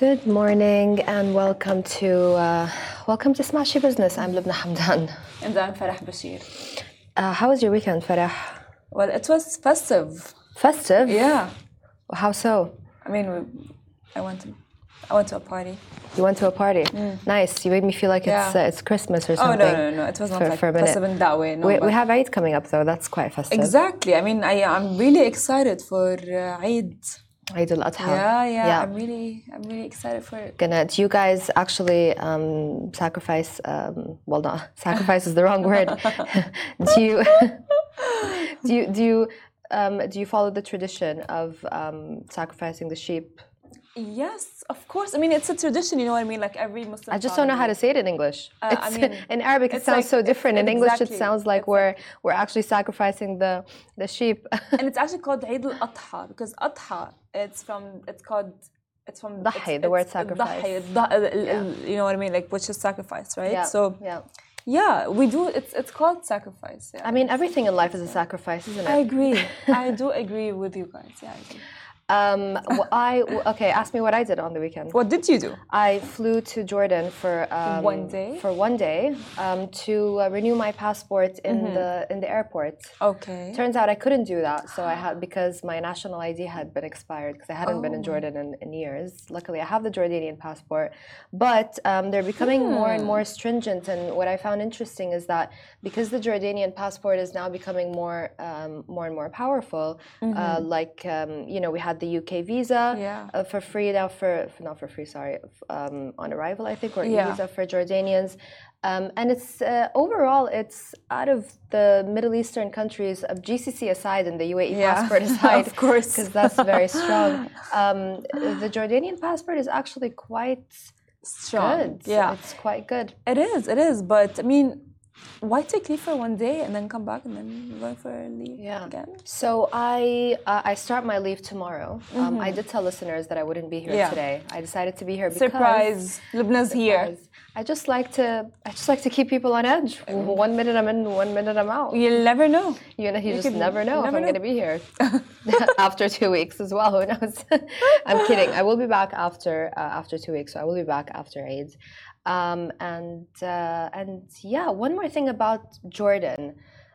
Good morning and welcome to Smash Your Business. I'm Lubna Hamdan. And I'm Farah Bashir. How was your weekend, Farah? Well, it was festive. Festive? Yeah. How so? I mean, I went to a party. You went to a party? Nice. You made me feel like it's Christmas or something. Oh, no. It was not like festive in that way. No, we have Eid coming up though. That's quite festive. Exactly. I mean, I'm really excited for Eid. Eid al-Adha. Yeah. I'm really excited for it. Do you guys actually sacrifice? Well, not sacrifice is the wrong word. Do you follow the tradition of sacrificing the sheep? Yes, of course. I mean, it's a tradition. You know what I mean? Like every Muslim. I just don't know how to say it in English. I mean, in Arabic it sounds so different. In English, it sounds like we're actually sacrificing the sheep. And it's actually called Eid al-Adha because Adha. It's from Dahi, the word sacrifice. You know what I mean? Like which is sacrifice, right? Yeah. So yeah, we do. It's called sacrifice. Yeah. I mean, everything in life is a sacrifice, isn't it? I agree. I do agree with you guys. Yeah, I agree. Ask me what I did on the weekend. What did you do? I flew to Jordan for 1 day. For 1 day to renew my passport in the airport. Okay. Turns out I couldn't do that, so I had because my national ID had been expired because I hadn't been in Jordan in years. Luckily, I have the Jordanian passport, but they're becoming more and more stringent. And what I found interesting is that because the Jordanian passport is now becoming more and more powerful, we had the UK visa for free now not for free, sorry, on arrival, I think, or e-visa for Jordanians. And it's overall, it's out of the Middle Eastern countries of GCC aside and the UAE passport aside, of course, because that's very strong. The Jordanian passport is actually quite strong. Good. Yeah, it's quite good. It is. But I mean, why take leave for 1 day and then come back and then go for leave again? So I start my leave tomorrow. I did tell listeners that I wouldn't be here today. I decided to be here because surprise, Lubna's here. I just like to keep people on edge. 1 minute I'm in, 1 minute I'm out. You'll never know. You just never know if I'm going to be here after 2 weeks as well. Who knows? I'm kidding. I will be back after 2 weeks. So I will be back after Eid. And one more thing about Jordan.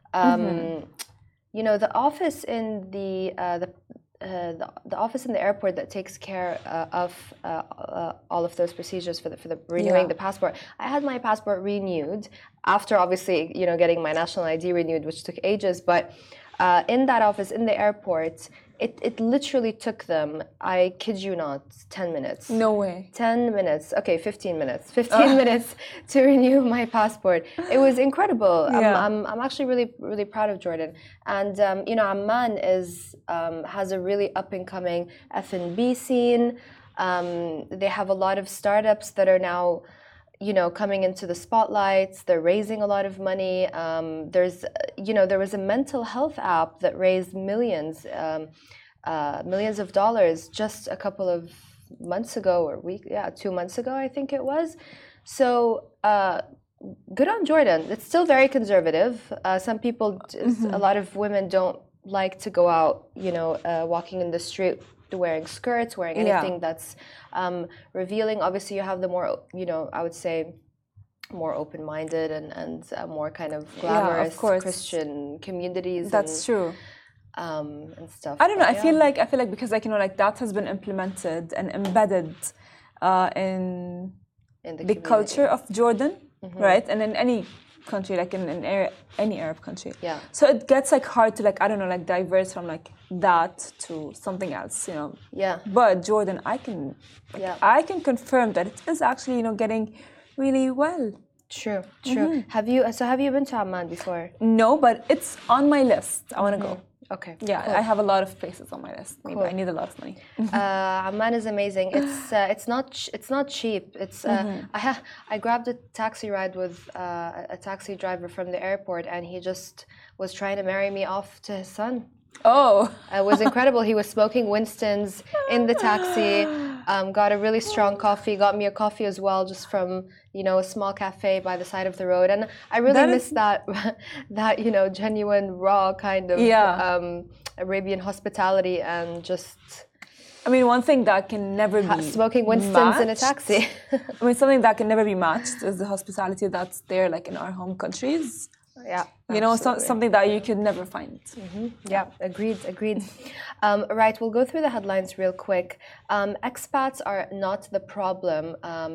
The office in the office in the airport that takes care of all of those procedures for the renewing the passport. I had my passport renewed after obviously getting my national ID renewed, which took ages. But in that office in the airport, it literally took them, I kid you not, 10 minutes. No way. 10 minutes. Okay, 15 minutes. 15 minutes to renew my passport. It was incredible. I'm actually really, really proud of Jordan. And, Amman has a really up-and-coming F&B scene. They have a lot of startups that are now coming into the spotlights. They're raising a lot of money. There was a mental health app that raised millions of dollars just a couple of months ago 2 months ago, I think it was. So good on Jordan. It's still very conservative. Some people, a lot of women don't like to go out, walking in the street wearing skirts, wearing anything that's revealing. Obviously, you have the more, I would say, more open-minded and more kind of glamorous Christian communities. That's true. And stuff. I don't know. I feel like because that has been implemented and embedded in the culture of Jordan, right? And in any country, like in any Arab country. Yeah. So it gets hard to diverse from that to something else, Yeah. But Jordan, I can confirm that it is actually getting really well. True. Have you been to Amman before? No, but it's on my list. I want to go. Okay. Yeah, cool. I have a lot of places on my list. Maybe I need a lot of money. Amman is amazing. It's not cheap. I grabbed a taxi ride with a taxi driver from the airport, and he just was trying to marry me off to his son. Oh, it was incredible. He was smoking Winston's in the taxi. Got a really strong coffee. Got me a coffee as well, just from a small cafe by the side of the road. And I really miss that genuine raw kind of Arabian hospitality and just I mean, one thing that can never be smoking Winston's in a taxi. I mean, something that can never be matched is the hospitality that's there, like in our home countries. Yeah, you know, something that you could never find. Yeah, agreed. Right, we'll go through the headlines real quick. Expats are not the problem.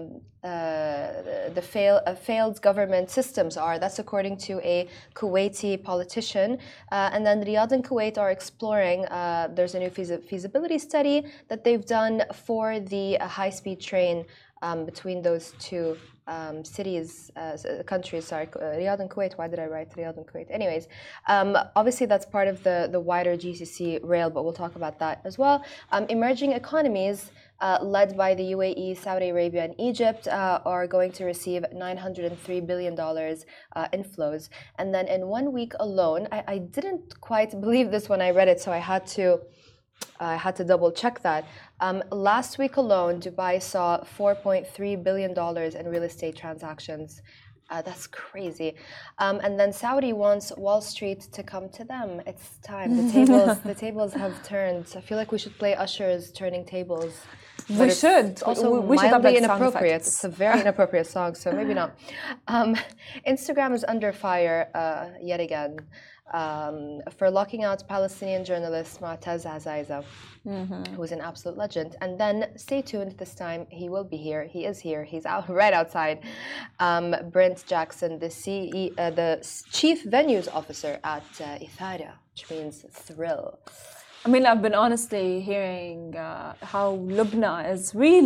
Failed government systems are. That's according to a Kuwaiti politician. And then Riyadh and Kuwait are exploring. There's a new feasibility study that they've done for the high-speed train between those two countries, sorry, Riyadh and Kuwait. Why did I write Riyadh and Kuwait? Anyways, obviously that's part of the wider GCC rail, but we'll talk about that as well. Emerging economies led by the UAE, Saudi Arabia, and Egypt are going to receive $903 billion inflows. And then in 1 week alone, I didn't quite believe this when I read it, so I had to double check that. Last week alone, Dubai saw $4.3 billion in real estate transactions. That's crazy. And then Saudi wants Wall Street to come to them. It's time. The tables have turned. I feel like we should play Usher's Turning Tables. We should. It's also we should have mildly that inappropriate. It's a very inappropriate song, so maybe not. Instagram is under fire yet again. For locking out Palestinian journalist Mu'taz Azaiza, who's an absolute legend. And then, stay tuned this time, he will be here. He is here. He's out right outside. Brent Jackson, the Chief Venues Officer at Ithara, which means thrill. I mean, I've been honestly hearing how Lubna is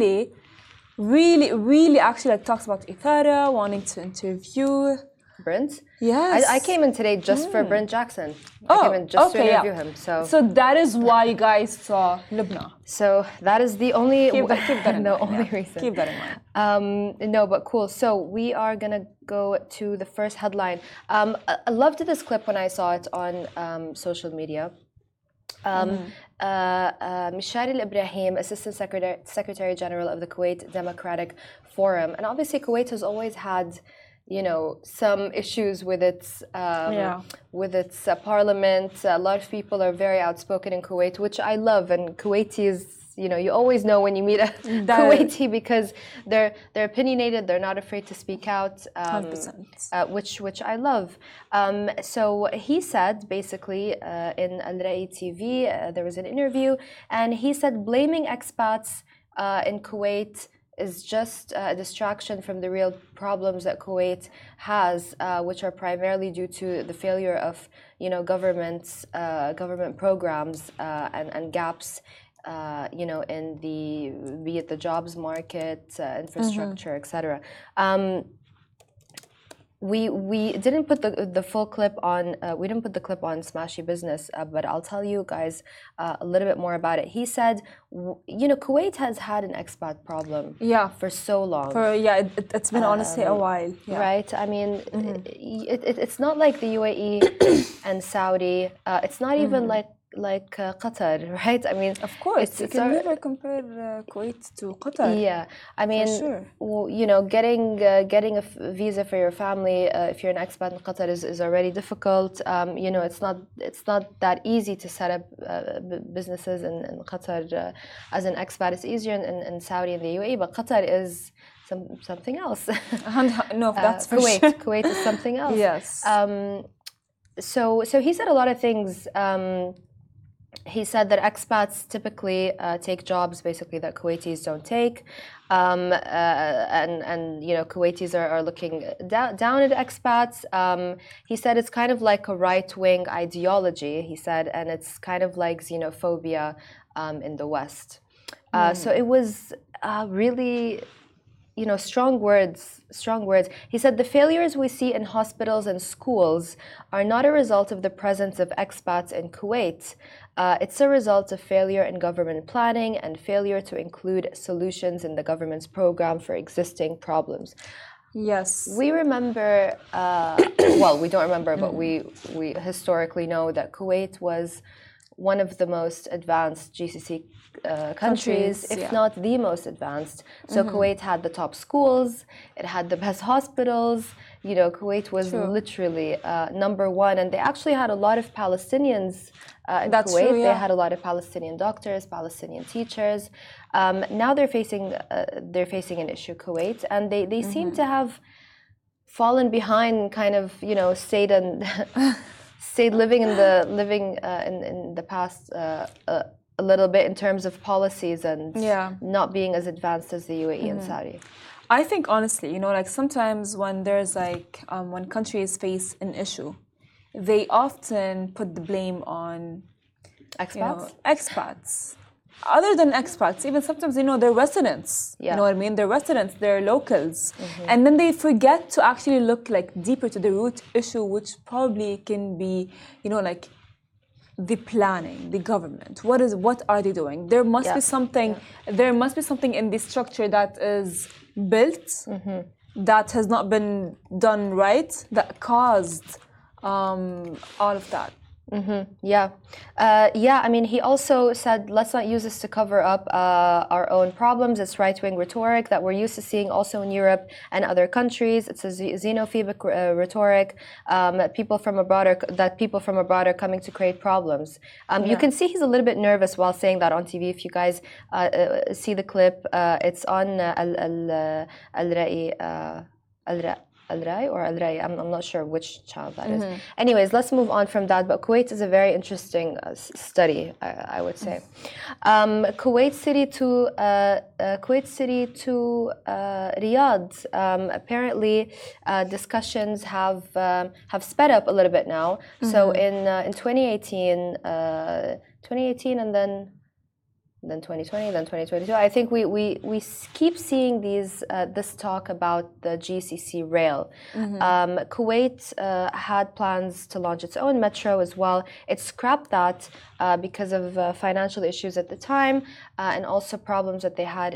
really actually like talks about Ithara, wanting to interview Brent? Yes. I came in today just for Brent Jackson. I came in just to interview him. So that is why you guys saw Lubna. So that is the only keep that in mind, only reason. Keep that in mind. No, but cool. So we are gonna go to the first headline. I loved this clip when I saw it on social media. Mishari Al-Ibrahim, Assistant Secretary General of the Kuwait Democratic Forum. And obviously Kuwait has always had, you know, some issues with its parliament. A lot of people are very outspoken in Kuwait, which I love. And Kuwaitis, you know, you always know when you meet a Kuwaiti because they're opinionated. They're not afraid to speak out, 100%. Which I love. So he said basically in Al Rai TV, there was an interview, and he said blaming expats in Kuwait is just a distraction from the real problems that Kuwait has, which are primarily due to the failure of, you know, government programs and gaps, you know, in be it the jobs market, infrastructure, etc. We didn't put the full clip on. We didn't put the clip on Smashy Business, but I'll tell you guys a little bit more about it. He said, you know, Kuwait has had an expat problem. For so long. It's been honestly a while. Right. I mean, it's not like the UAE and Saudi. It's not even like Qatar, right? I mean, of course, you can never compare Kuwait to Qatar. Yeah, I mean, you know, getting a visa for your family if you're an expat in Qatar is already difficult. You know, it's not that easy to set up businesses in Qatar as an expat. It's easier in Saudi and the UAE, but Qatar is something else. No, that's for Kuwait. sure. Kuwait is something else. Yes. So he said a lot of things. He said that expats typically take jobs basically that Kuwaitis don't take, and you know, Kuwaitis are looking down at expats. He said it's kind of like a right-wing ideology. He said, and it's kind of like xenophobia in the West. So it was really, you know, strong words. He said the failures we see in hospitals and schools are not a result of the presence of expats in Kuwait. It's a result of failure in government planning and failure to include solutions in the government's program for existing problems. Yes. We remember, well, we don't remember, but we historically know that Kuwait was one of the most advanced GCC countries, if not the most advanced. So Kuwait had the top schools, it had the best hospitals. You know, Kuwait was literally #1, and they actually had a lot of Palestinians in Kuwait. True, They had a lot of Palestinian doctors, Palestinian teachers. Now they're facing an issue, Kuwait, and they seem to have fallen behind, kind of, you know, stayed living in the past a little bit in terms of policies and not being as advanced as the UAE and Saudi. I think honestly, you know, like sometimes when there's like when countries face an issue, they often put the blame on expats. You know, expats. Other than expats, even sometimes, you know, they're residents. You know what I mean? They're residents, they're locals. And then they forget to actually look like deeper to the root issue, which probably can be, you know, like the planning, the government. What are they doing? There must be something. There must be something in the structure that is built that has not been done right, that caused all of that. Yeah. I mean, he also said, let's not use this to cover up our own problems. It's right-wing rhetoric that we're used to seeing also in Europe and other countries. It's a xenophobic rhetoric. People from abroad are coming to create problems. You can see he's a little bit nervous while saying that on TV. If you guys see the clip, it's on Al-Rai or Al-Rai, I'm not sure which channel that is. Anyways, let's move on from that. But Kuwait is a very interesting study, I would say. Kuwait City to Riyadh. Apparently, discussions have sped up a little bit now. So in 2018, and then 2020, then 2022. I think we keep seeing this talk about the GCC rail. Kuwait had plans to launch its own metro as well. It scrapped that because of financial issues at the time and also problems that they had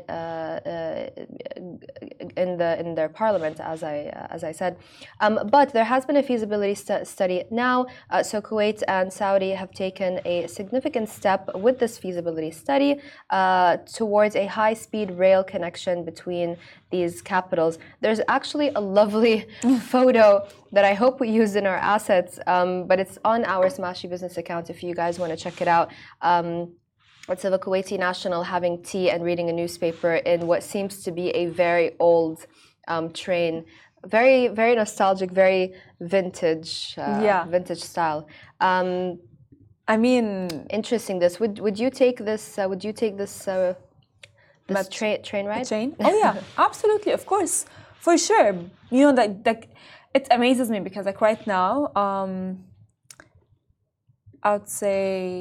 in their parliament, as I said. But there has been a feasibility study now. So Kuwait and Saudi have taken a significant step with this feasibility study towards a high-speed rail connection between these capitals. There's actually a lovely photo that I hope we use in our assets, but it's on our Smashy Business account if you guys want to check it out. It's of a Kuwaiti national having tea and reading a newspaper in what seems to be a very old train. Very, very nostalgic, very vintage, vintage style. I mean, interesting. Would you take this? Would you take this train ride? Train? Oh yeah, absolutely, of course, for sure. You know, that it amazes me because like right now, I would say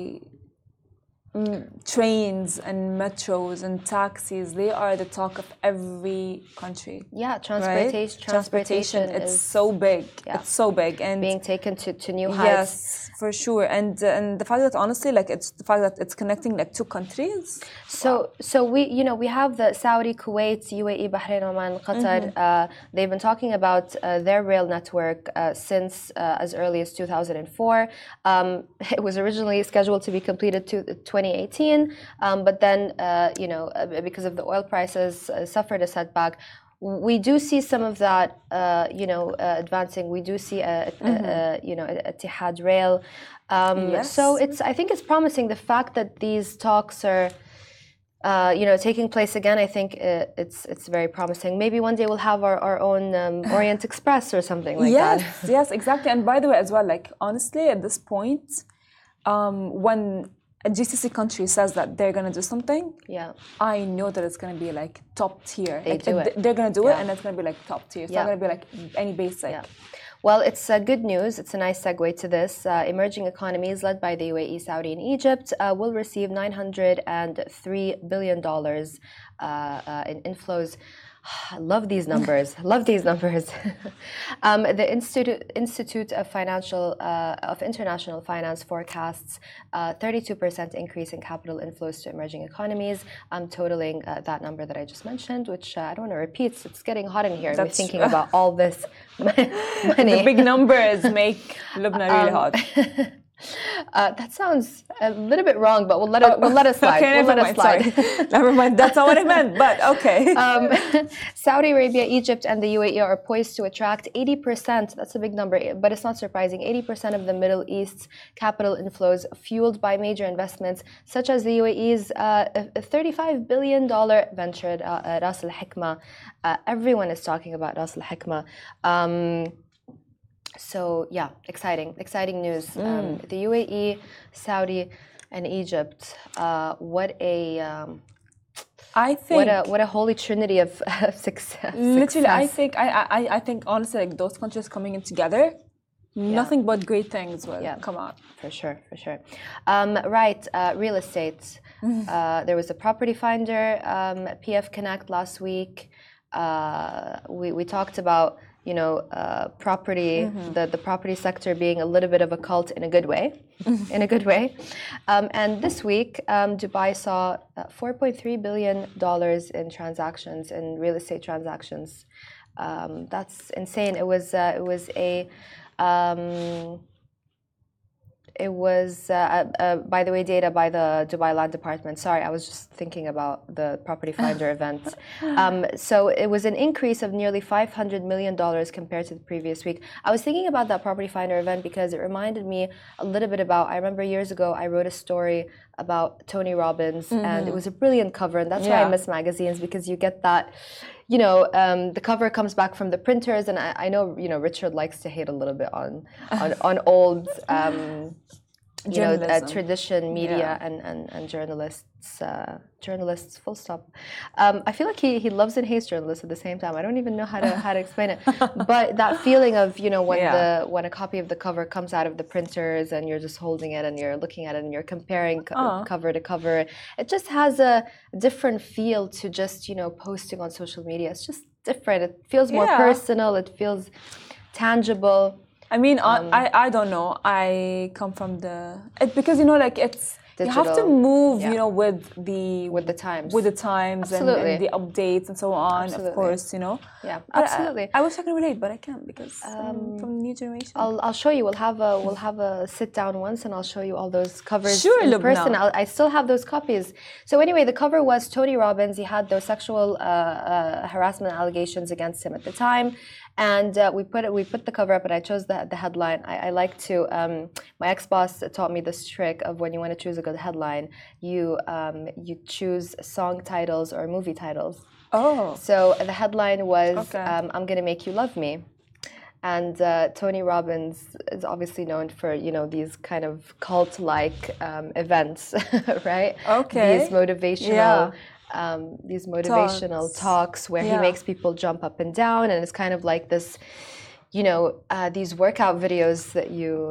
trains and metros and taxis, they are the talk of every country. Yeah, transportation it's so big. It's so big and being taken to new heights. Yes, for sure. And the fact that honestly, like it's the fact that it's connecting like two countries. So we have the Saudi, Kuwait, UAE, Bahrain, Oman, Qatar. They've been talking about their rail network since as early as 2004. It was originally scheduled to be completed to 2018, but then because of the oil prices suffered a setback. We do see some of that, advancing. We do see Etihad Rail. Yes. So I think it's promising. The fact that these talks are, taking place again. I think it's very promising. Maybe one day we'll have our own Orient Express or something like that. Yes, exactly. And by the way, as well, like honestly, at this point, when a GCC country says that they're going to do something, I know that it's going to be like top tier. They're going to do it and it's going to be like top tier. It's not going to be like any basic. Yeah. Well, it's good news. It's a nice segue to this. Emerging economies led by the UAE, Saudi, and Egypt will receive $903 billion in inflows. I love these numbers. The Institute of International Finance forecasts 32% increase in capital inflows to emerging economies, totaling that number that I just mentioned, which I don't want to repeat. So it's getting hot in here. I'm thinking about all this money. The big numbers make Lebanon really hot. That sounds a little bit wrong, but we'll let it slide. Okay, we'll let it slide. Sorry. Never mind. That's not what I meant, but okay. Saudi Arabia, Egypt, and the UAE are poised to attract 80%. That's a big number, but it's not surprising. 80% of the Middle East's capital inflows, fueled by major investments such as the UAE's $35 billion venture at Ras Al Hikma. Everyone is talking about Ras Al Hikma. So yeah, exciting news. The UAE, Saudi, and Egypt. What a holy trinity of success. Literally, I think honestly, like those countries coming in together, nothing but great things will come out. For sure. Right, real estate. There was a property finder, PF Connect last week. We talked about property, the property sector being a little bit of a cult in a good way, and this week, Dubai saw $4.3 billion in transactions, in real estate transactions. That's insane. It was by the way, data by the Dubai Land Department. Sorry, I was just thinking about the Property Finder event. So it was an increase of nearly $500 million compared to the previous week. I was thinking about that Property Finder event because it reminded me a little bit about, I remember years ago, I wrote a story about Tony Robbins, and it was a brilliant cover, and that's why I miss magazines, because you get that, the cover comes back from the printers, and I know, Richard likes to hate a little bit on old, tradition, media, and journalists, full stop. I feel like he loves and hates journalists at the same time. I don't even know how to explain it. But that feeling of, when a copy of the cover comes out of the printers and you're just holding it and you're looking at it and you're comparing cover to cover, it just has a different feel to just, posting on social media. It's just different. It feels more personal. It feels tangible. I mean, I don't know. I come from because it's digital. You have to move, with the times, absolutely. and the updates and so on. Absolutely. Of course, Yeah, absolutely. I wish I can relate, but I can't because I'm from the new generation. I'll show you. We'll have a sit down once, and I'll show you all those covers in person. I still have those copies. So anyway, the cover was Tony Robbins. He had those sexual harassment allegations against him at the time. And we put the cover up, and I chose the headline. I like to. My ex-boss taught me this trick of when you want to choose a good headline, you choose song titles or movie titles. Oh. So the headline was "I'm Gonna Make You Love Me," and Tony Robbins is obviously known for these kind of cult-like events, right? Okay. These motivational. These motivational talks where he makes people jump up and down, and it's kind of like this, these workout videos that you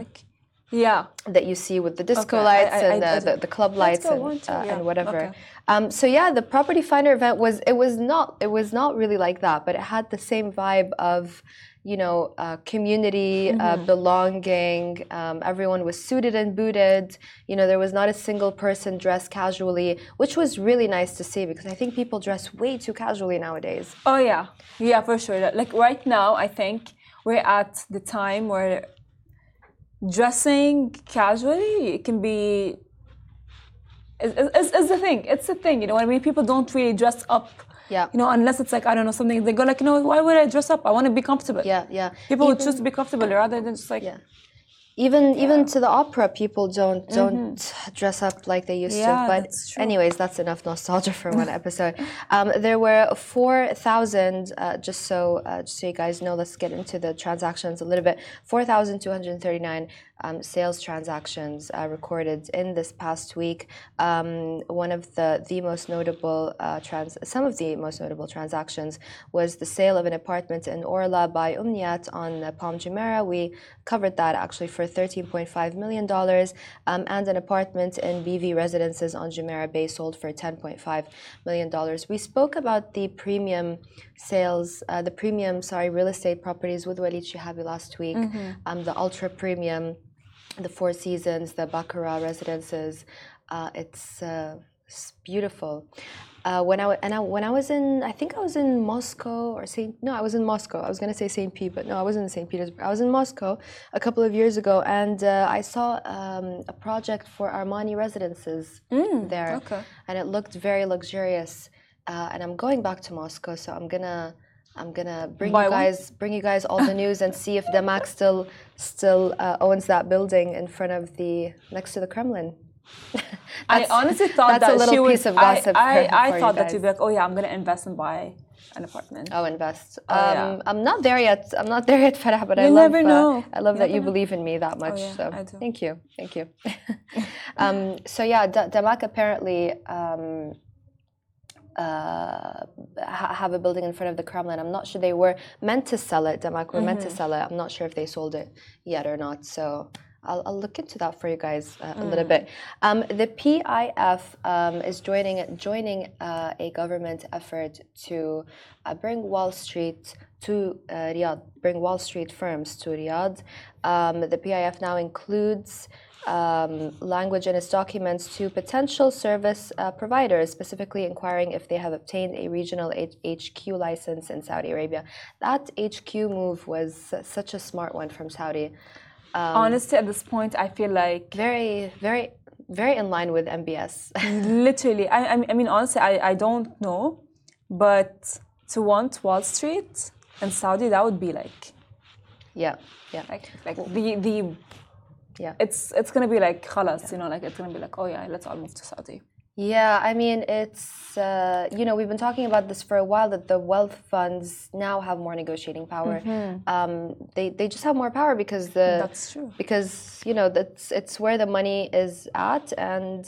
that you see with the disco lights and the club lights and whatever. Okay. So the Property Finder event was not really like that, but it had the same vibe of community, belonging. Everyone was suited and booted. There was not a single person dressed casually, which was really nice to see, because I think people dress way too casually nowadays. Oh yeah, for sure. Like right now, I think we're at the time where dressing casually can be is the thing. It's the thing. You know what I mean? People don't really dress up. Yeah. Unless it's like, I don't know, something, they go like, why would I dress up? I want to be comfortable. Yeah. People would choose to be comfortable rather than just like... Yeah. Even to the opera, people don't dress up like they used to. But anyways, that's enough nostalgia for one episode. There were 4,000. Just so you guys know, let's get into the transactions a little bit. 4,239 sales transactions recorded in this past week. One of the most notable some of the most notable transactions was the sale of an apartment in Orla by Umniat on Palm Jumeirah. We covered that actually for $13.5 million, and an apartment in BV Residences on Jumeirah Bay sold for $10.5 million. We spoke about the premium sales, real estate properties with Walid Shihabi last week, the ultra premium, the Four Seasons, the Baccarat Residences. It's beautiful. when I was in, I think I was in Moscow or I was in Moscow. I was gonna say St. Pete, but no, I wasn't in St. Petersburg. I was in Moscow a couple of years ago, and I saw a project for Armani residences there, okay. and it looked very luxurious. And I'm going back to Moscow, so I'm gonna bring you guys all the news and see if Damak still owns that building in front of next to the Kremlin. I honestly thought that's a little piece of gossip. I thought that you'd be like, oh yeah, I'm gonna invest and buy an apartment. Oh, invest. Yeah. I'm not there yet, Farah, but you never know. I love that you believe in me that much. Oh, yeah, so I do. thank you. So yeah, Damak apparently have a building in front of the Kremlin. I'm not sure they were meant to sell it. Damak were meant to sell it. I'm not sure if they sold it yet or not. So I'll look into that for you guys a little bit. The PIF is joining a government effort to bring Wall Street to Riyadh, bring Wall Street firms to Riyadh. The PIF now includes language in its documents to potential service providers, specifically inquiring if they have obtained a regional HQ license in Saudi Arabia. That HQ move was such a smart one from Saudi. Honestly, at this point, I feel like very, very, very in line with MBS. Literally, I mean, honestly, I don't know, but to want Wall Street in Saudi, that would be like, yeah, like the yeah, it's gonna be like khalas, you know, like it's gonna be like, oh yeah, let's all move to Saudi. Yeah, I mean, it's, we've been talking about this for a while, that the wealth funds now have more negotiating power. They just have more power because that's true. Because, it's where the money is at, and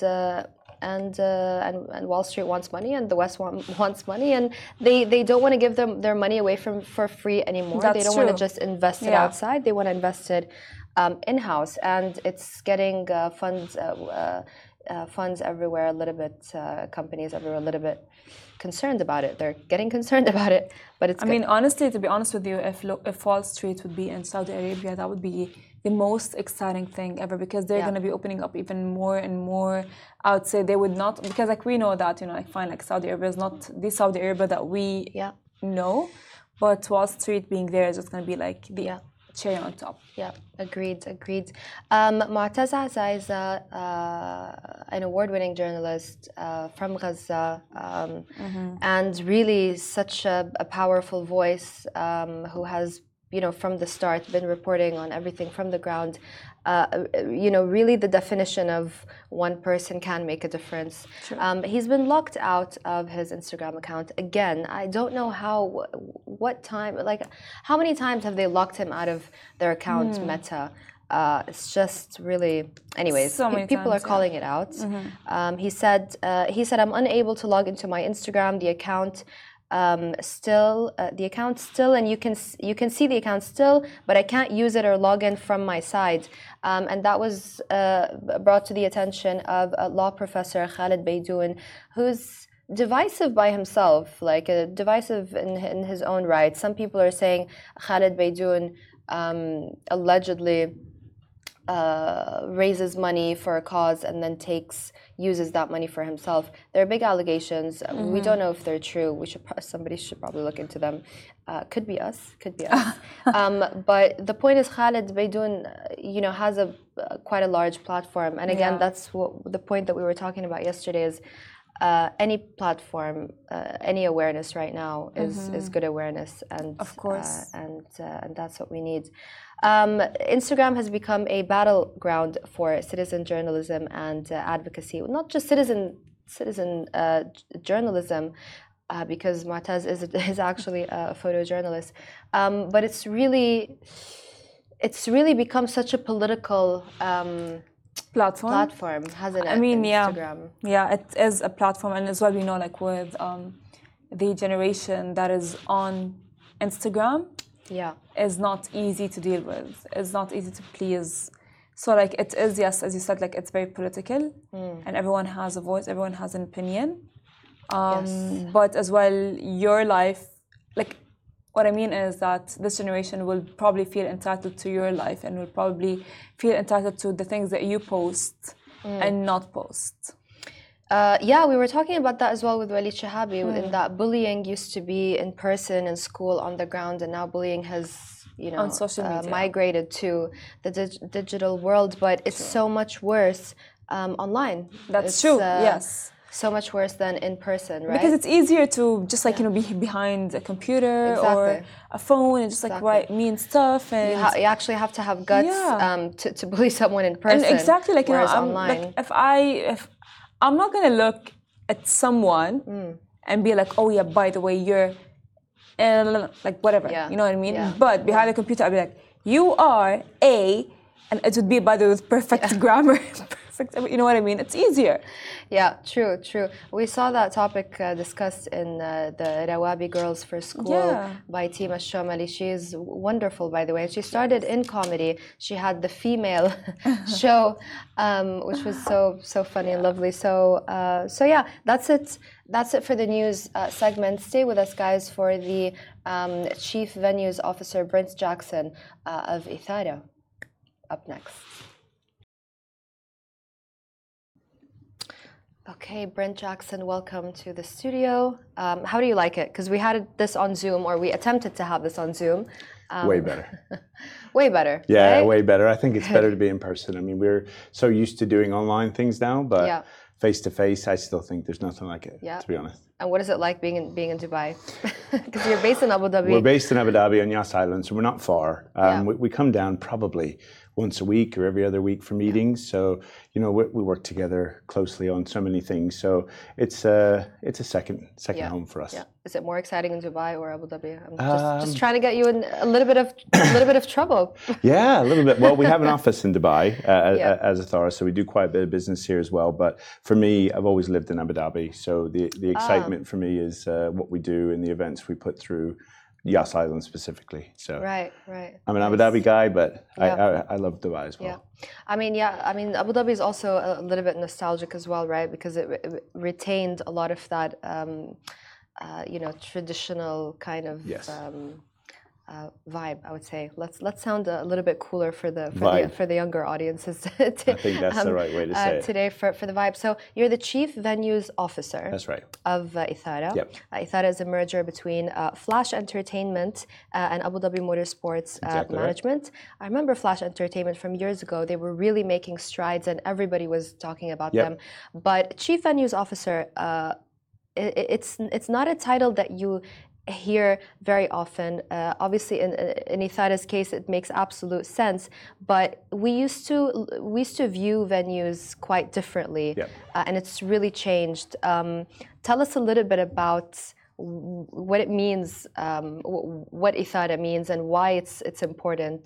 Wall Street wants money, and the West wants money, and they don't want to give them their money away for free anymore. That's they don't want to just invest it outside. They want to invest it in-house, and it's getting funds everywhere a little bit, companies everywhere a little bit concerned about it. They're getting concerned about it, but it's I mean, honestly, to be honest with you, if Wall Street would be in Saudi Arabia, that would be the most exciting thing ever, because they're going to be opening up even more and more. I would say they would not, because like we know that, like fine, like Saudi Arabia is not the Saudi Arabia that we know, but Wall Street being there is just going to be like the cherry on top. Yeah, agreed. Mu'taz Azza is an award-winning journalist from Gaza, and really such a powerful voice, who has, from the start been reporting on everything from the ground. Really the definition of one person can make a difference. Sure. He's been locked out of his Instagram account again. I don't know what time, like how many times have they locked him out of their account, Meta? It's just really, anyways, so many people times, are calling it out. He said, I'm unable to log into my Instagram. The account still, and you can see the account still, but I can't use it or log in from my side. And that was brought to the attention of a law professor, Khalid Beydoun, who's divisive by himself, like divisive in his own right. Some people are saying Khalid Beydoun allegedly raises money for a cause and then uses that money for himself. They're big allegations. We don't know if they're true. Somebody should probably look into them. Could be us. But the point is, Khalid Beydoun, has quite a large platform. And again, that's the point that we were talking about yesterday is any platform, any awareness right now is good awareness, and of course, and that's what we need. Instagram has become a battleground for citizen journalism and advocacy. Not just citizen journalism, because Mu'taz is actually a photojournalist, but it's really become such a political platform, hasn't it? I mean, Instagram. Yeah, it is a platform, and as well we know, like with the generation that is on Instagram, is not easy to deal with. It's not easy to please. So like it is, yes, as you said, like it's very political, and everyone has a voice, everyone has an opinion. But as well, your life, like what I mean is that this generation will probably feel entitled to your life and will probably feel entitled to the things that you post and not post. Yeah, we were talking about that as well with Walid Shahabi, in that bullying used to be in person in school on the ground, and now bullying has, on social media, migrated to the digital world. But it's so much worse online. That's true. Yes. So much worse than in person, right? Because it's easier to just like be behind a computer or a phone and just like write mean stuff, and you actually have to have guts to bully someone in person. And exactly, like online. Like if I'm not gonna look at someone and be like, oh yeah, by the way, you're like whatever, you know what I mean? But behind the computer, I'd be like, you are a, and it would be by the way with perfect grammar. You know what I mean? It's easier. Yeah, true. We saw that topic discussed in the Rawabi Girls for School by Tima Shomali. She is wonderful, by the way. She started in comedy. She had the female show, which was so funny and lovely. So yeah, that's it. That's it for the news segment. Stay with us, guys, for the Chief Venues Officer, Brent Jackson of Ithara. Up next. Okay, Brent Jackson, welcome to the studio. How do you like it? Because we had this on Zoom, or we attempted to have this on Zoom. Way better. Way better. Yeah, right? Way better. I think it's better to be in person. I mean, we're so used to doing online things now, but face to face, I still think there's nothing like it, to be honest. And what is it like being in Dubai? Because you're based in Abu Dhabi. We're based in Abu Dhabi on Yas Island, so we're not far. We come down probably once a week or every other week for meetings. So, we work together closely on so many things. So it's a second home for us. Yeah. Is it more exciting in Dubai or Abu Dhabi? I'm just trying to get you in a little bit of trouble. Yeah, a little bit. Well, we have an office in Dubai as Ithara, so we do quite a bit of business here as well. But for me, I've always lived in Abu Dhabi, so the excitement for me is what we do and the events we put through Yas Island specifically. So right. I'm an Abu Dhabi guy, but I love Dubai as well. I mean, Abu Dhabi is also a little bit nostalgic as well, right? Because it retained a lot of that, traditional kind of vibe. I would say. Let's sound a little bit cooler for the younger audiences. I think that's the right way to say it today for the vibe. So you're the Chief Venues Officer. That's right. Of Ithara. Yep. Ithara is a merger between Flash Entertainment and Abu Dhabi Motorsports Management. Right. I remember Flash Entertainment from years ago. They were really making strides, and everybody was talking about them. But Chief Venues Officer, it's not a title that you hear very often. Obviously, in Ithara's case, it makes absolute sense. But we used to view venues quite differently, and it's really changed. Tell us a little bit about what it means, what Ithara means, and why it's important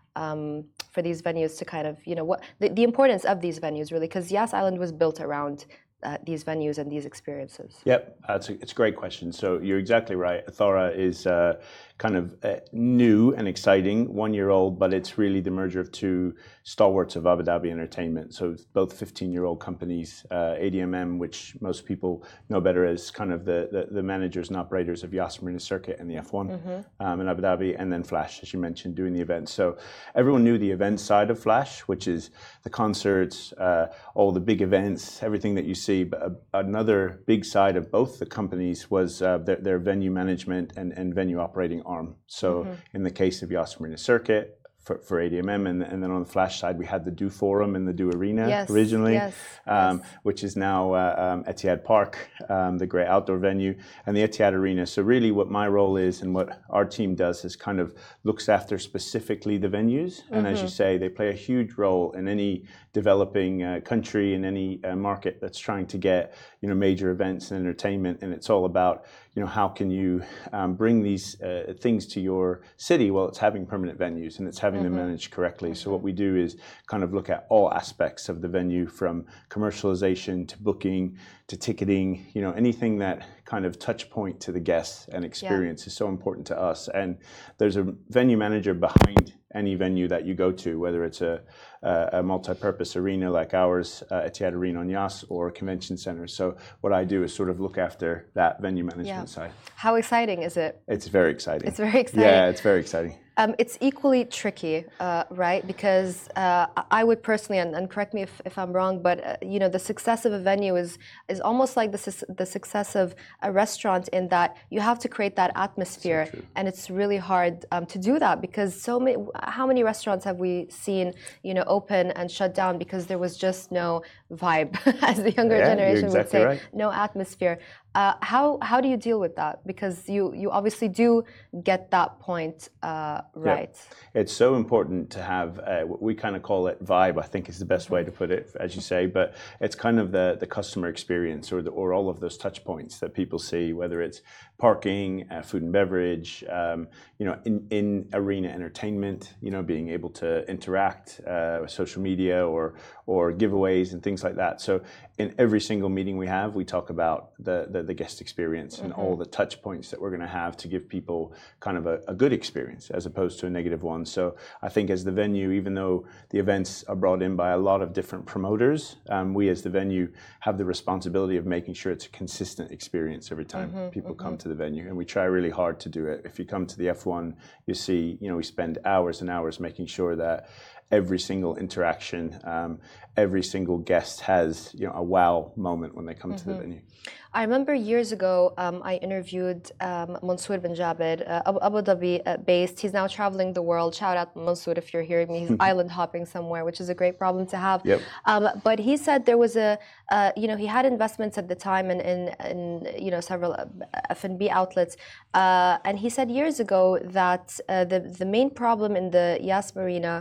for these venues to kind of, what the importance of these venues really, because Yas Island was built around these venues and these experiences. Yep, it's a great question. So you're exactly right. Ithara is kind of new and exciting, 1 year old, but it's really the merger of two stalwarts of Abu Dhabi entertainment. So both 15-year-old companies, ADMM, which most people know better as kind of the managers and operators of Yas Marina Circuit and the F1 in Abu Dhabi, and then Flash, as you mentioned, doing the events. So everyone knew the event side of Flash, which is the concerts, all the big events, everything that you see. But another big side of both the companies was their venue management and venue operating arm. So in the case of Yas Marina Circuit, for ADMM, and then on the Flash side, we had the Do Forum and the Do Arena originally, which is now Etihad Park, the great outdoor venue, and the Etihad Arena. So really what my role is and what our team does is kind of looks after specifically the venues. And as you say, they play a huge role in any developing country, in any market that's trying to get, major events and entertainment. And it's all about, how can you bring these things to your city? Well, it's having permanent venues and it's having them managed correctly. So what we do is kind of look at all aspects of the venue, from commercialization to booking to ticketing, anything that kind of touch point to the guests and experience is so important to us. And there's a venue manager behind any venue that you go to, whether it's a multi-purpose arena like ours, Etihad Arena on Yas, or a convention center. So what I do is sort of look after that venue management side. How exciting is it? It's very exciting. It's very exciting. Yeah, it's very exciting. It's equally tricky, right? Because I would personally, and correct me if I'm wrong, but the success of a venue is almost like the success of a restaurant, in that you have to create that atmosphere, and it's really hard to do that, because how many restaurants have we seen open and shut down because there was just no vibe, as the younger generation would say, no atmosphere. How do you deal with that? Because you obviously do get that point right. Yeah. It's so important to have, we kind of call it vibe, I think is the best way to put it, as you say, but it's kind of the customer experience, or all of those touch points that people see, whether it's parking, food and beverage, in arena entertainment, being able to interact with social media or giveaways and things like that. So in every single meeting we have, we talk about the guest experience and all the touch points that we're going to have to give people kind of a good experience as opposed to a negative one. So I think as the venue, even though the events are brought in by a lot of different promoters, we as the venue have the responsibility of making sure it's a consistent experience every time people come to the venue. And we try really hard to do it. If you come to the F1, you see, we spend hours and hours making sure that every single interaction, every single guest has a wow moment when they come to the venue. I remember years ago, I interviewed Mansour bin Jabir, Abu Dhabi based. He's now traveling the world. Shout out Mansour if you're hearing me. He's island hopping somewhere, which is a great problem to have. Yep. But he said there was he had investments at the time in several F&B outlets, and he said years ago that the main problem in the Yas Marina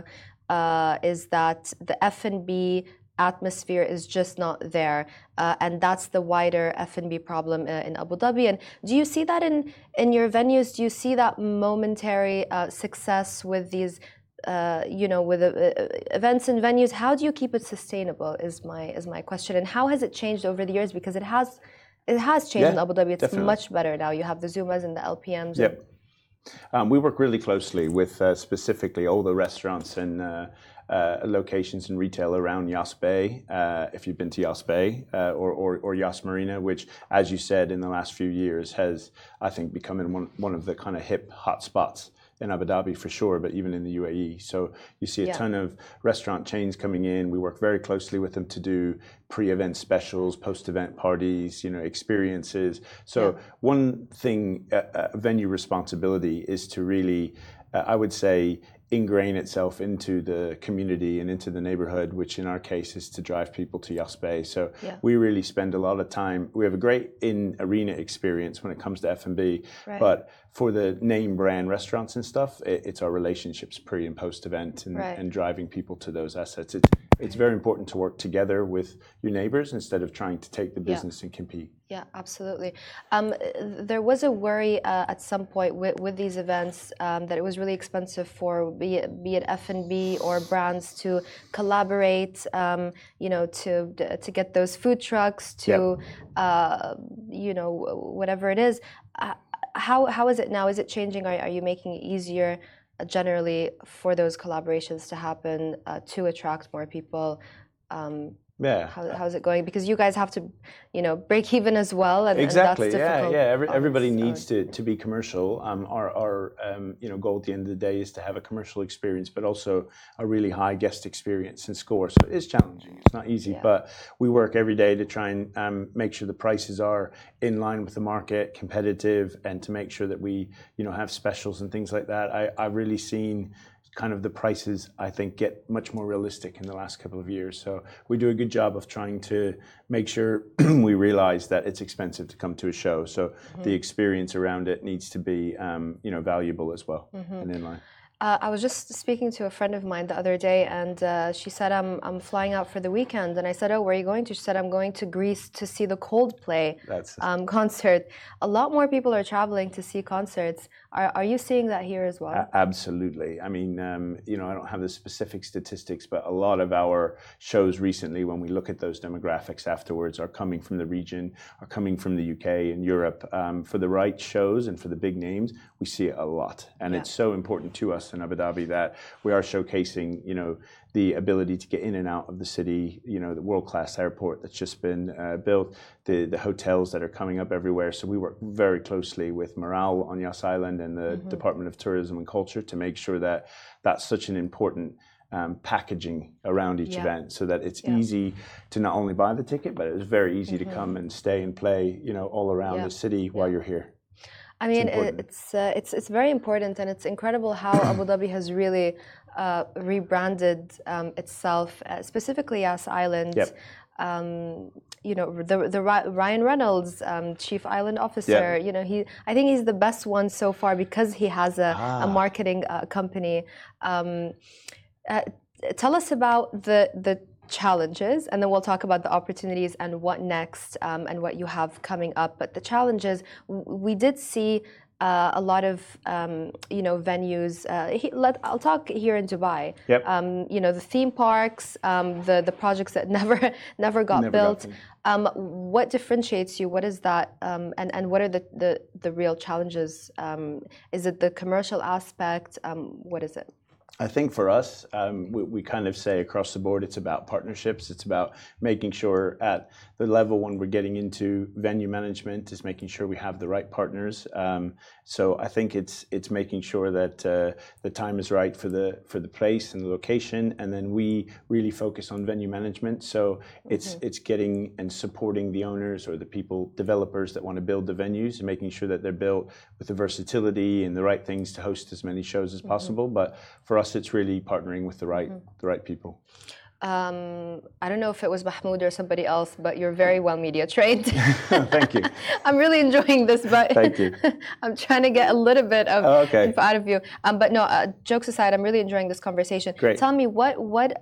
is that the F&B atmosphere is just not there, and that's the wider F&B problem in Abu Dhabi. And do you see that in your venues? Do you see that momentary success with these, with events and venues? How do you keep it sustainable? Is my question. And how has it changed over the years? Because it has changed in Abu Dhabi. It's definitely much better now. You have the Zumas and the LPMs. Yep. We work really closely with specifically all the restaurants and locations in retail around Yas Bay, if you've been to Yas Bay or Yas Marina, which, as you said, in the last few years has, I think, become one of the kind of hip hot spots in Abu Dhabi for sure, but even in the UAE. So you see a ton of restaurant chains coming in. We work very closely with them to do pre-event specials, post-event parties, experiences. So one thing, venue responsibility is to really, I would say, ingrain itself into the community and into the neighborhood, which in our case is to drive people to Yas Bay. So we really spend a lot of time. We have a great in-arena experience when it comes to F&B, but for the name brand restaurants and stuff, it's our relationships pre and post-event and driving people to those assets. It's very important to work together with your neighbors instead of trying to take the business and compete. Yeah, absolutely. There was a worry at some point with these events that it was really expensive for be it F&B or brands to collaborate, to get those food trucks to, whatever it is. How is it now? Is it changing? Are you making it easier generally for those collaborations to happen to attract more people? How's it going? Because you guys have to, break even as well, and exactly. And that's difficult. Everybody needs to be commercial. Our goal at the end of the day is to have a commercial experience, but also a really high guest experience and score. So it is challenging. It's not easy, but we work every day to try and make sure the prices are in line with the market, competitive, and to make sure that we, have specials and things like that. I've really seen kind of the prices, I think, get much more realistic in the last couple of years. So we do a good job of trying to make sure we realize that it's expensive to come to a show. So the experience around it needs to be, valuable as well and in line. I was just speaking to a friend of mine the other day, and she said, I'm flying out for the weekend. And I said, oh, where are you going to? She said, I'm going to Greece to see the Coldplay concert. A lot more people are traveling to see concerts. Are you seeing that here as well? Absolutely. I mean, I don't have the specific statistics, but a lot of our shows recently, when we look at those demographics afterwards, are coming from the region, are coming from the UK and Europe. For the right shows and for the big names, we see it a lot. And it's so important to us us in Abu Dhabi that we are showcasing, the ability to get in and out of the city, the world-class airport that's just been built, the hotels that are coming up everywhere. So we work very closely with Morale on Yas Island and the Department of Tourism and Culture to make sure that that's such an important packaging around each event, so that it's easy to not only buy the ticket, but it's very easy to come and stay and play, all around the city while you're here. I mean, it's very important, and it's incredible how Abu Dhabi has really rebranded itself, specifically Yas Island. Yep. The Ryan Reynolds, Chief Island Officer. I think he's the best one so far because he has a marketing company. Tell us about the challenges, and then we'll talk about the opportunities and what next, and what you have coming up. But the challenges, we did see a lot of venues. I'll talk here in Dubai. Yep. The theme parks, the projects that never got built. What differentiates you? What is that? And what are the real challenges? Is it the commercial aspect? What is it? I think for us, we kind of say across the board, it's about partnerships. It's about making sure at the level when we're getting into venue management is making sure we have the right partners. So I think it's making sure that the time is right for the place and the location, and then we really focus on venue management. So it's getting and supporting the owners or the developers that want to build the venues, and making sure that they're built with the versatility and the right things to host as many shows as possible. But for us, it's really partnering with the right people. I don't know if it was Mahmoud or somebody else, but you're very well media trained. Thank you. I'm really enjoying this, but thank you. I'm trying to get a little bit of info out of you. But no, jokes aside, I'm really enjoying this conversation. Great. Tell me, what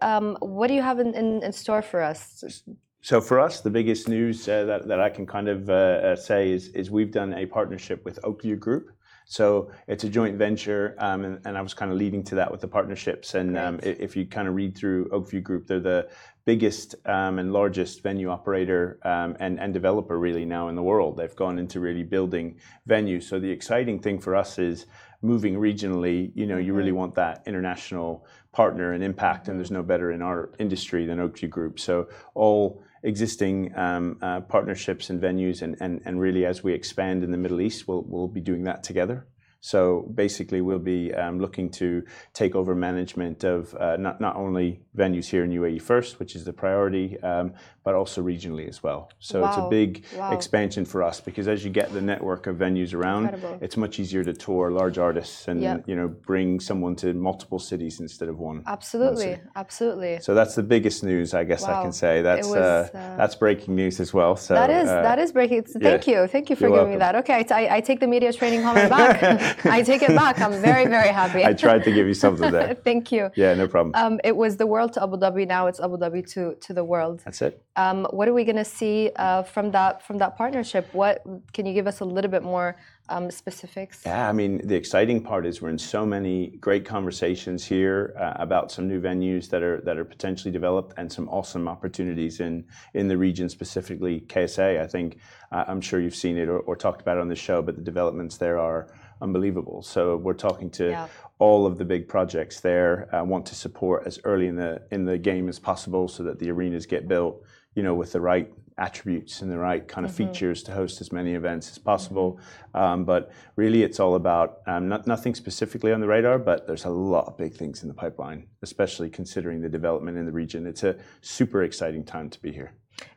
do you have in store for us? So for us, the biggest news that I can kind of say is we've done a partnership with Oakview Group. So it's a joint venture, and I was kind of leading to that with the partnerships. And if you kind of read through Oakview Group, they're the biggest and largest venue operator and developer really now in the world. They've gone into really building venues. So the exciting thing for us is moving regionally. You really want that international partner and impact, and there's no better in our industry than Oakview Group. So all existing partnerships and venues, and really as we expand in the Middle East, we'll be doing that together. So basically, we'll be looking to take over management of not only venues here in UAE first, which is the priority, but also regionally as well. So it's a big expansion for us, because as you get the network of venues around, it's much easier to tour large artists and bring someone to multiple cities instead of one. Absolutely, absolutely. So that's the biggest news, I guess I can say. That's breaking news as well. So that is breaking. Thank you for giving me that. Okay, I take the media training comment back. I take it back. I'm very, very happy. I tried to give you something there. Thank you. Yeah, no problem. It was the world to Abu Dhabi. Now it's Abu Dhabi to the world. That's it. What are we going to see from that partnership? What can you give us a little bit more specifics? Yeah, I mean, the exciting part is we're in so many great conversations here about some new venues that are potentially developed, and some awesome opportunities in the region, specifically KSA. I think I'm sure you've seen it or talked about it on the show, but the developments there are unbelievable. So we're talking to all of the big projects there. Want to support as early in the game as possible, so that the arenas get built, with the right attributes and the right kind of features to host as many events as possible. But really, it's all about nothing specifically on the radar, but there's a lot of big things in the pipeline, especially considering the development in the region. It's a super exciting time to be here.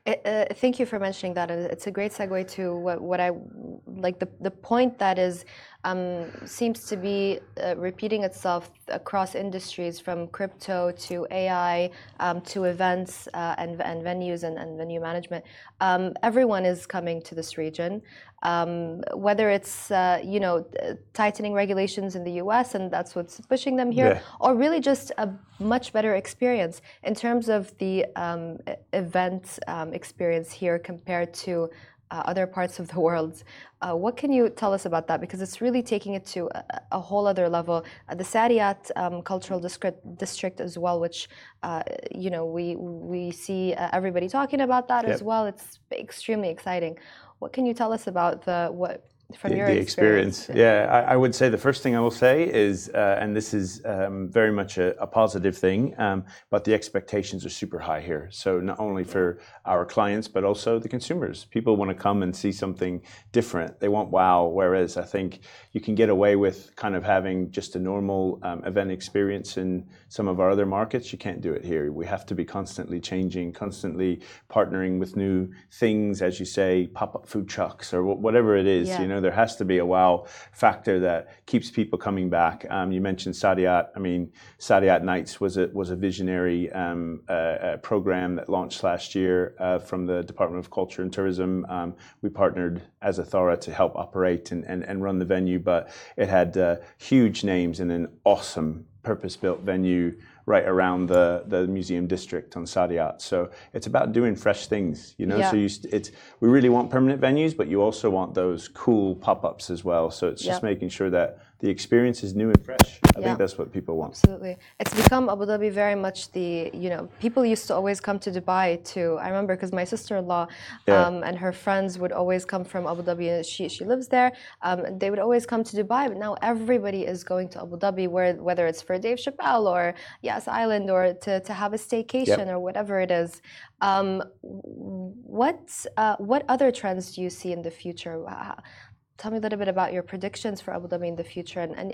Thank you for mentioning that. It's a great segue to what I like, the point that is seems to be repeating itself across industries, from crypto to AI to events and venues and venue management. Everyone is coming to this region, whether it's tightening regulations in the US, and that's what's pushing them here, or really just a much better experience in terms of the event experience here compared to other parts of the world. What can you tell us about that? Because it's really taking it to a whole other level. The Saadiyat Cultural District as well, which we see everybody talking about that as well. It's extremely exciting. What can you tell us about from your experience. Yeah, I would say the first thing I will say is, and this is very much a positive thing, but the expectations are super high here. So not only for our clients, but also the consumers. People want to come and see something different. They want wow. Whereas I think you can get away with kind of having just a normal event experience in some of our other markets. You can't do it here. We have to be constantly changing, constantly partnering with new things, as you say, pop-up food trucks or whatever it is. You know, there has to be a wow factor that keeps people coming back. You mentioned Saadiyat. I mean, Saadiyat Nights was a visionary program that launched last year from the Department of Culture and Tourism. We partnered as Athora to help operate and run the venue, but it had huge names in an awesome purpose-built venue right around the museum district on Saadiyat. So it's about doing fresh things, you know. So we really want permanent venues, but you also want those cool pop-ups as well. So it's just making sure that the experience is new and fresh. I think that's what people want. Absolutely. It's become Abu Dhabi very much the, you know, people used to always come to Dubai too. I remember because my sister-in-law and her friends would always come from Abu Dhabi. She lives there. They would always come to Dubai, but now everybody is going to Abu Dhabi, whether it's for Dave Chappelle or Yas Island or to have a staycation or whatever it is. What other trends do you see in the future? Tell me a little bit about your predictions for Abu Dhabi in the future, and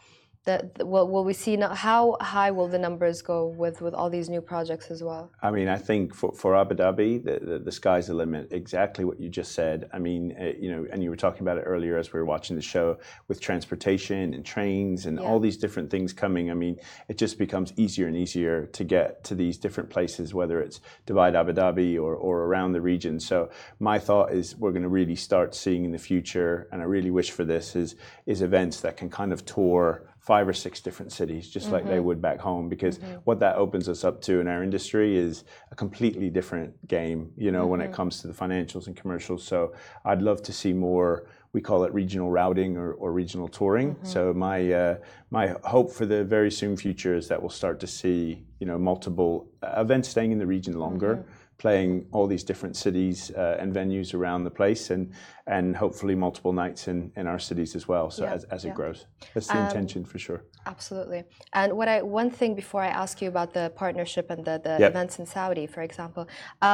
will we see how high will the numbers go with all these new projects as well? I mean, I think for Abu Dhabi, the sky's the limit. Exactly what you just said. I mean, you know, and you were talking about it earlier as we were watching the show with transportation and trains and all these different things coming. I mean, it just becomes easier and easier to get to these different places, whether it's Dubai to Abu Dhabi or around the region. So my thought is we're going to really start seeing in the future, and I really wish for this, is events that can kind of tour 5 or 6 different cities, just like they would back home, because what that opens us up to in our industry is a completely different game, you know, when it comes to the financials and commercials. So I'd love to see more, we call it regional routing or regional touring. So my hope for the very soon future is that we'll start to see, you know, multiple events staying in the region longer, playing all these different cities and venues around the place, and hopefully multiple nights in our cities as well. So as it grows, that's the intention for sure. Absolutely. And one thing before I ask you about the partnership and the events in Saudi, for example,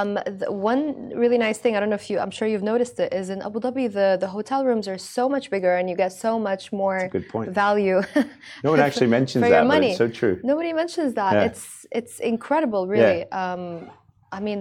one really nice thing, I don't know if I'm sure you've noticed it, is in Abu Dhabi the hotel rooms are so much bigger and you get so much more value. No one actually mentions that, but it's so true. Nobody mentions that. It's incredible, really. I mean,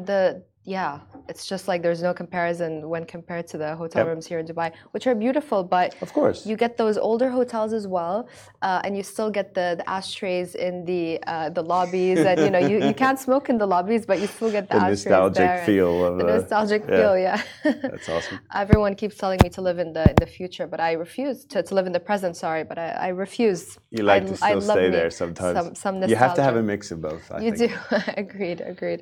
it's just like there's no comparison when compared to the hotel rooms here in Dubai, which are beautiful, but of course you get those older hotels as well, and you still get the ashtrays in the lobbies, and you know you can't smoke in the lobbies, but you still get the ashtrays nostalgic there, feel of the nostalgic feel. That's awesome. Everyone keeps telling me to live in the future, but I refuse to live in the present. Sorry, but I refuse. You like to still stay there sometimes. Some nostalgia. You have to have a mix of both. I think. You do. Agreed.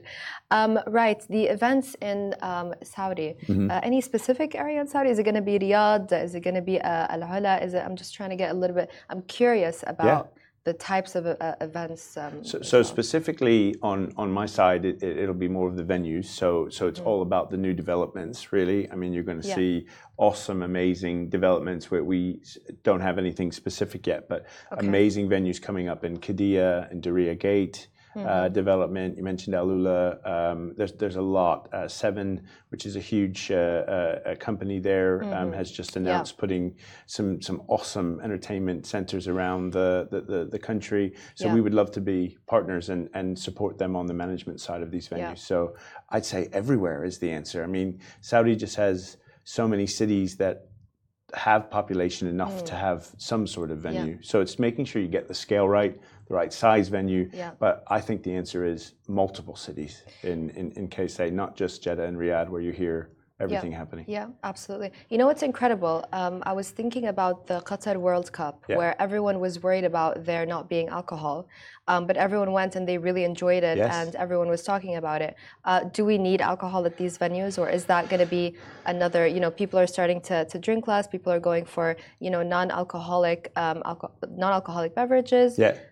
Right. The events in Saudi. Any specific area in Saudi? Is it going to be Riyadh? Is it going to be Al Ula? I'm just trying to get a little bit. I'm curious about the types of events. So specifically on my side, it'll be more of the venues. So it's all about the new developments, really. I mean, you're going to see awesome, amazing developments where we don't have anything specific yet, but amazing venues coming up in Qiddiya and Diriyah Gate. Development. You mentioned Al Ula. There's a lot. Seven, which is a huge company there, has just announced putting some awesome entertainment centers around the country. So we would love to be partners and support them on the management side of these venues. So I'd say everywhere is the answer. I mean, Saudi just has so many cities that have population enough to have some sort of venue. So it's making sure you get the scale right, the right size venue. But I think the answer is multiple cities in KSA, not just Jeddah and Riyadh where you hear everything happening. Yeah, absolutely. You know what's incredible? I was thinking about the Qatar World Cup where everyone was worried about there not being alcohol. But everyone went and they really enjoyed it and everyone was talking about it. Do we need alcohol at these venues, or is that going to be another, you know, people are starting to drink less, people are going for, you know, non-alcoholic beverages?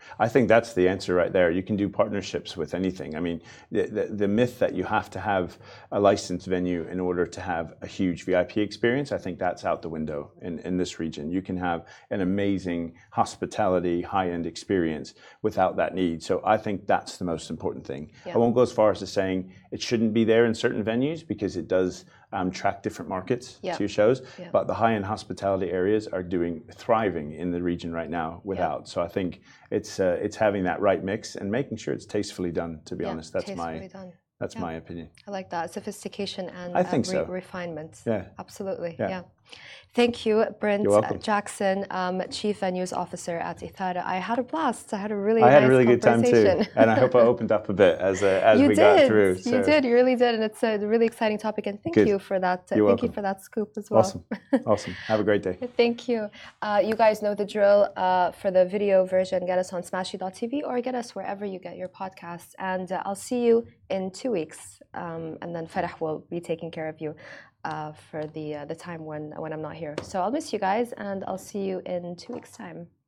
I think that's the answer right there. You can do partnerships with anything. I mean, the myth that you have to have a licensed venue in order to have a huge VIP experience, I think that's out the window in this region. You can have an amazing hospitality, high-end experience without that need. So I think that's the most important thing. I won't go as far as to saying it shouldn't be there in certain venues because it does track different markets to shows, but the high-end hospitality areas are thriving in the region right now without. So I think it's having that right mix and making sure it's tastefully done. To be honest, that's my opinion. I like that sophistication and I think so. Refinement. Yeah, absolutely. Yeah. Thank you, Brent Jackson, Chief Venues Officer at Ithara. I had a blast. I had a really good time too, and I hope I opened up a bit as we got through. So. You did. You really did, and it's a really exciting topic. And thank you for that. Thank you for that scoop as well. Awesome. Have a great day. Thank you. You guys know the drill. For the video version, get us on Smashy.tv or get us wherever you get your podcasts. And I'll see you in 2 weeks. And then Farah will be taking care of you for the time when I'm not here. So I'll miss you guys, and I'll see you in 2 weeks' time.